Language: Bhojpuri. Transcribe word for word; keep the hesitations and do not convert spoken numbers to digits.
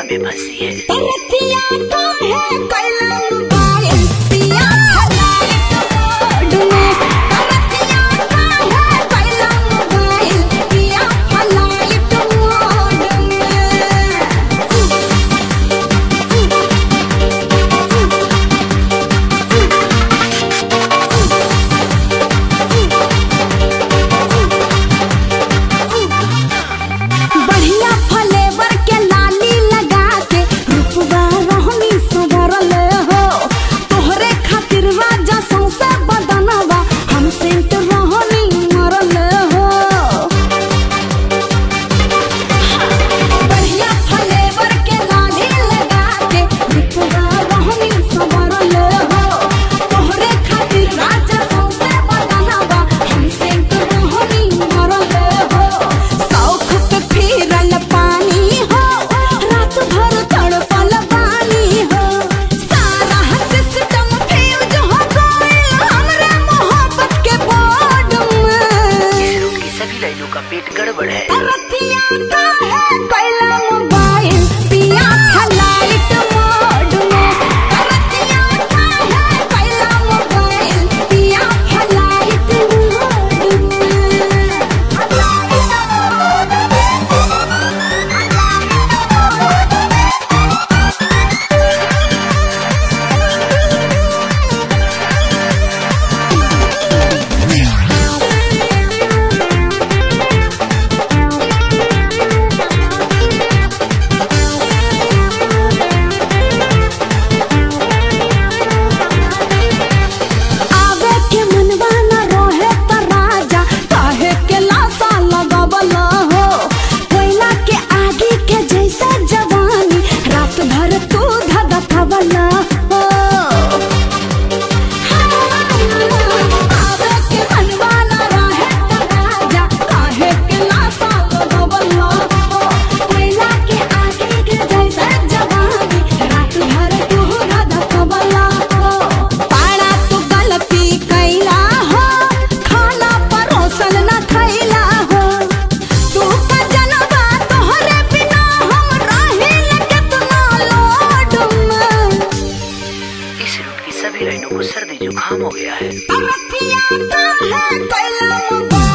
में फंसी है। तरतिया का है कैला मोबाइल पिया फ्लाइट मोड में। तरतिया का है कैला मोबाइल पिया फ्लाइट मोड में। बढ़िया फ्लेवर के लाली लगा के रूपवा रहनी संवरल हो। तोहरे खातिर राजा सौंसे बदनवा हम सेंट रहनी मरल हो। बढ़िया फ्लेवर के लाली लगा के रूपवा रहनी संवरल हो। तोहरे खातिर राजा सौंसे बदनवा हम सेंट रहनी मरल हो। शौक पे फिरल पानी हो, रात भर तड़पल बानी हो। सारा सिस्टम फ्यूज हो गइल हमरे मोहब्बत के बोर्ड में। इस रूट की सभी लाइनों का पेट गड़बड़ है। तरतिया का है कैला मोबाइल पिया फ्लाइट मोड में। तरतिया का है कैला मोबाइल पिया फ्लाइट मोड आवे के मनवा न रहे त राजा काहे के लाशा लगवल हो। कोयला के आगे के जैसे जवानी रात भर तू धधकवल हो। आवे के मनवा न रहे त राजा काहे के लाशा लगवल हो। कोयला के आगे के जैसे जवानी रात भर तू धधकवल हो। पाड़ा तू गलती कैला हो, खाना परोसल न खैला हो। तू का जनवा तोहरे बिना हम रहिल केतना लोड में। इस रूट की सभी लाइनों को सर्दी जुकाम हो गया है। तरतिया का है कैला मोबाइल